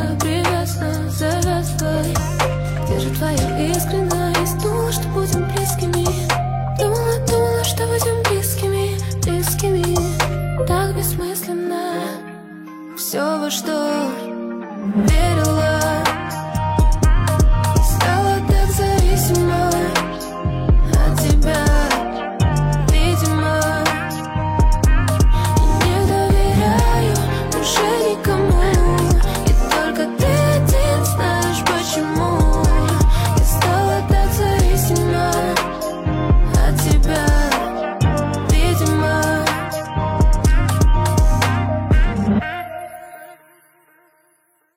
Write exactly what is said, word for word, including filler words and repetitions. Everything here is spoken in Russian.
привязана, завязывай. Где же твоя искренность? Думала, что будем близкими. Думала, думала, что будем близкими, близкими. Так бессмысленно все, во что